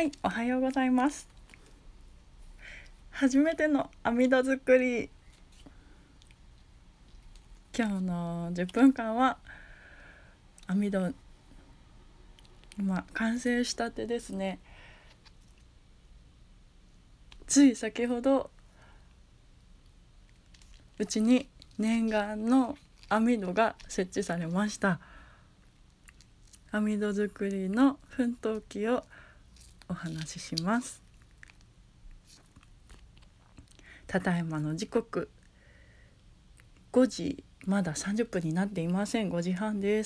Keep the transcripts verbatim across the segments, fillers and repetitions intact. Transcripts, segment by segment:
はい、おはようございます。初めての網戸作り。今日のじゅっぷんかんは網戸、今完成したてですね。つい先ほどうちに念願の網戸が設置されました。網戸作りの奮闘記をお話しします。ただいまの時刻ごじ、まださんじゅっぷんになっていません。ごじはんです。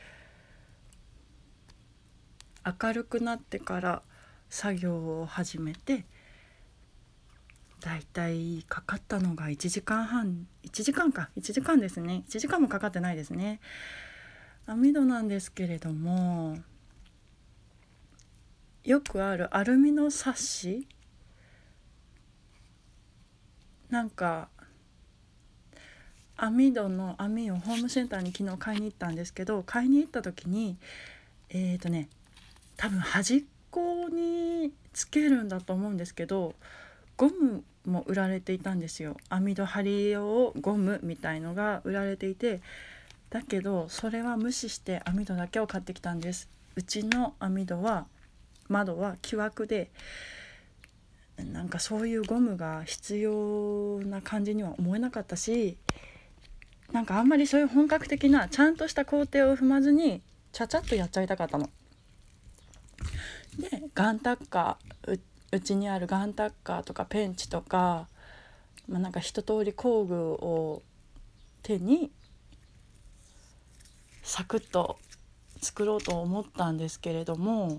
明るくなってから作業を始めて、だいたいかかったのがいちじかんはん、いちじかんかいちじかんですね。いちじかんもかかってないですね。網戸なんですけれども、よくあるアルミのサッシ、なんか網戸の網をホームセンターに昨日買いに行ったんですけど、買いに行った時にえーとね多分端っこにつけるんだと思うんですけど、ゴムも売られていたんですよ。網戸張り用ゴムみたいのが売られていて、だけどそれは無視して網戸だけを買ってきたんです。うちの網戸は窓は木枠で、なんかそういうゴムが必要な感じには思えなかったし、なんかあんまりそういう本格的なちゃんとした工程を踏まずにちゃちゃっとやっちゃいたかったので、ガンタッカー、う, うちにあるガンタッカーとかペンチとか、まあ、なんか一通り工具を手にサクッと作ろうと思ったんですけれども、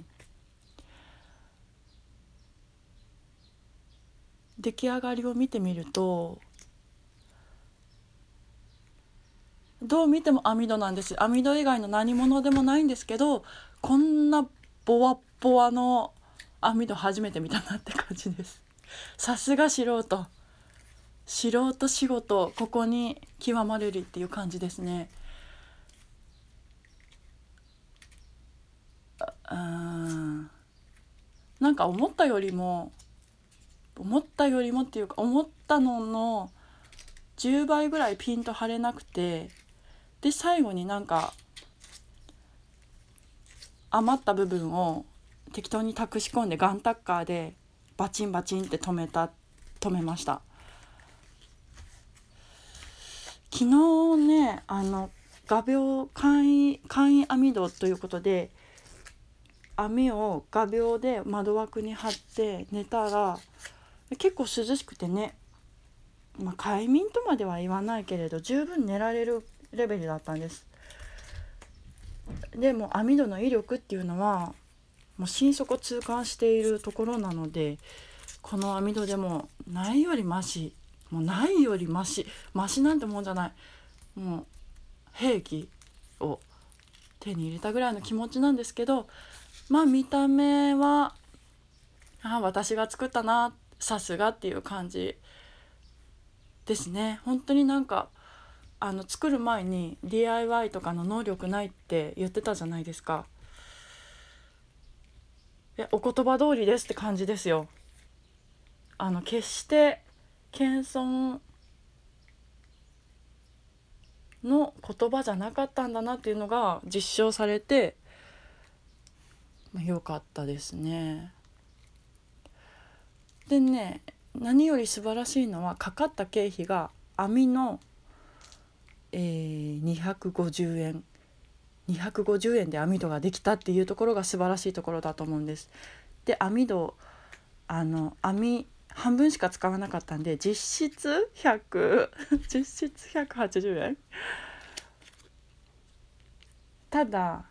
出来上がりを見てみるとどう見ても網戸なんです。網戸以外の何物でもないんですけど、こんなボワッボワの網戸初めて見たなって感じです。さすが素人素人仕事、ここに極まれるっていう感じですね。うーんなんか思ったよりも思ったよりもっていうか思ったののじゅうばいぐらいピンと張れなくて、で最後になんか余った部分を適当に託し込んでガンタッカーでバチンバチンって止めた止めました。昨日ね、あの画鋲簡易簡易網戸ということで網を画鋲で窓枠に貼って寝たら結構涼しくてね、まあ、快眠とまでは言わないけれど十分寝られるレベルだったんです。でも網戸の威力っていうのはもう心底痛感しているところなので、この網戸でもないよりマシ、もうないよりマシマシなんてもんじゃない、もう兵器を手に入れたぐらいの気持ちなんですけど、まあ見た目はあ私が作ったな、さすがっていう感じですね。本当になんかあの作る前に ディーアイワイ とかの能力ないって言ってたじゃないですか。いやお言葉通りですって感じですよ。あの決して謙遜の言葉じゃなかったんだなっていうのが実証されて、まあ、よかったですね。でね、何より素晴らしいのはかかった経費が網の、えー、にひゃくごじゅうえんにひゃくごじゅうえんで網戸ができたっていうところが素晴らしいところだと思うんです。で網戸あの網半分しか使わなかったんで実質ひゃく実質ひゃくはちじゅうえん。ただ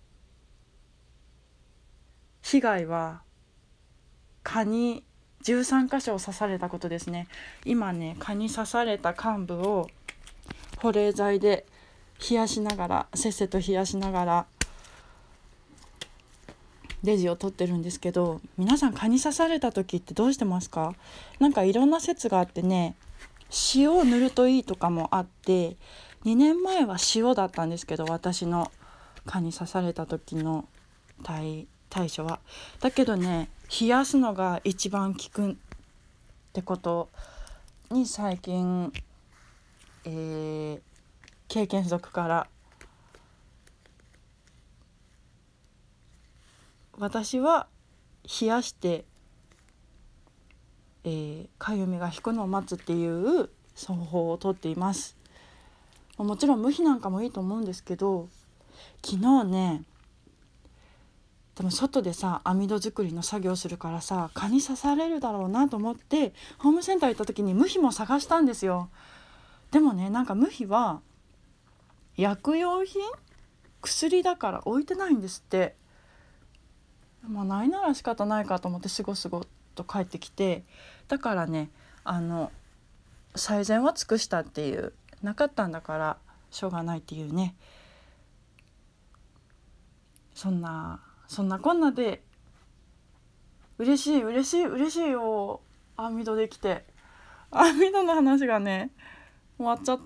被害は蚊にじゅうさんかしょ刺されたことですね。今ね蚊に刺された患部を保冷剤で冷やしながらせっせと冷やしながらレジを取ってるんですけど、皆さん蚊に刺された時ってどうしてますか？なんかいろんな説があってね、塩を塗るといいとかもあって、にねんまえは塩だったんですけど、私の蚊に刺された時の対対処は。だけどね、冷やすのが一番効くってことに最近、えー、経験則から私は冷やしてえー、かゆみが引くのを待つっていう方法をとっています。もちろん無比なんかもいいと思うんですけど、昨日ね、でも外でさ網戸作りの作業するからさ蚊に刺されるだろうなと思ってホームセンター行った時に無比も探したんですよ。でもね、なんか無比は薬用品、薬だから置いてないんですって。まあないなら仕方ないかと思ってすごすごと帰ってきて、だからね、あの最善は尽くしたっていう、なかったんだからしょうがないっていうね、そんなそんなこんなで嬉しい嬉しい嬉しいよ。網戸できて、網戸の話がね終わっちゃった。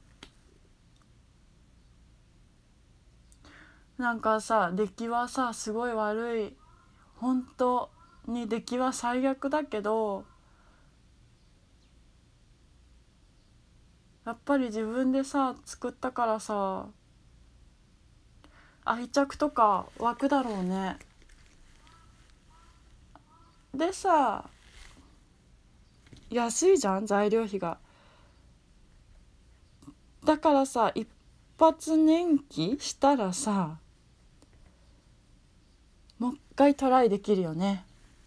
なんかさ、出来はさすごい悪い、本当に出来は最悪だけど、やっぱり自分でさ作ったからさ愛着とか湧くだろうね。でさ、安いじゃん材料費が。だからさ一発年季したらさもう一回トライできるよね。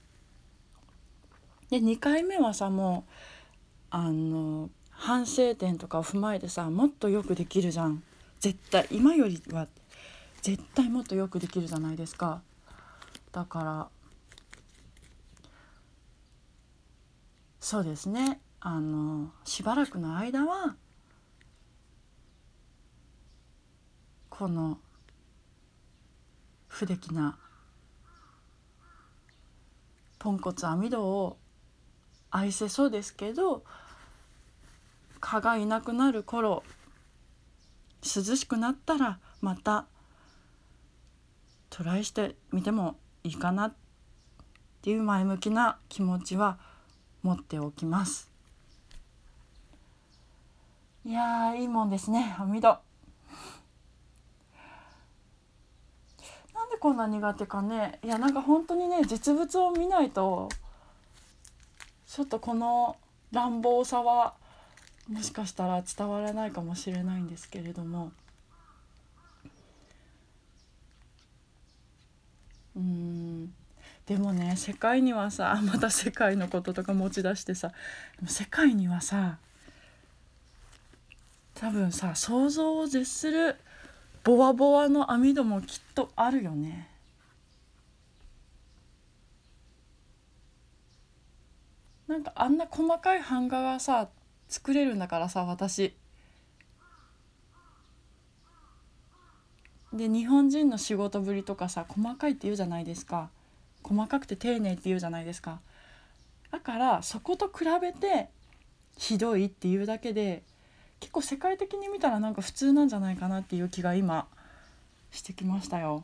でにかいめはさ、もうあの反省点とかを踏まえてさもっとよくできるじゃん。絶対今よりは絶対もっとよくできるじゃないですか。だからそうですね、あのしばらくの間はこの不出来なポンコツ網戸を愛せそうですけど、蚊がいなくなる頃、涼しくなったらまたトライしてみてもいいかなっていう前向きな気持ちは持っておきます。いやーいいもんですね、網戸。なんでこんな苦手かね。いやなんか本当にね、実物を見ないとちょっとこの乱暴さはもしかしたら伝わらないかもしれないんですけれども、うーんでもね、世界にはさ、また世界のこととか持ち出してさ、でも世界にはさ多分さ想像を絶するボワボワの網戸もきっとあるよね。なんかあんな細かい版画がさ作れるんだからさ、私で日本人の仕事ぶりとかさ細かいって言うじゃないですか。細かくて丁寧って言うじゃないですか。だからそこと比べてひどいっていうだけで結構世界的に見たらなんか普通なんじゃないかなっていう気が今してきましたよ。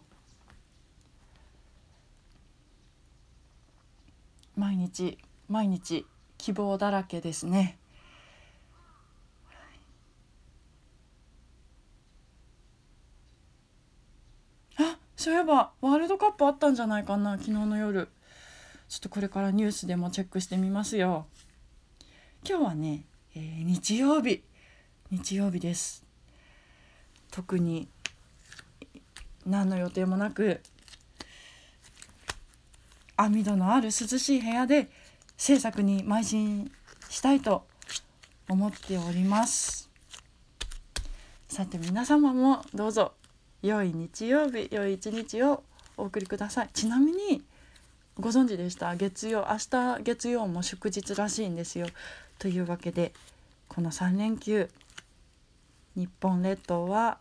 毎日毎日希望だらけですね。あ、そういえばワールドカップあったんじゃないかな、昨日の夜。ちょっとこれからニュースでもチェックしてみますよ。今日はね、えー、日曜日日曜日です。特に何の予定もなく網戸のある涼しい部屋で制作に邁進したいと思っております。さて皆様もどうぞ良い日曜日、良い一日をお送りください。ちなみにご存知でした？月曜、明日月曜も祝日らしいんですよ。というわけでこのさん連休日本列島は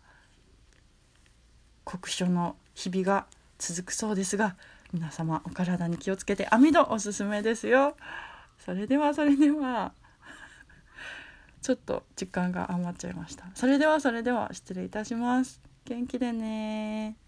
酷暑の日々が続くそうですが、皆様お体に気をつけて、網戸おすすめですよ。それではそれではちょっと時間が余っちゃいました。それではそれでは失礼いたします。元気でね。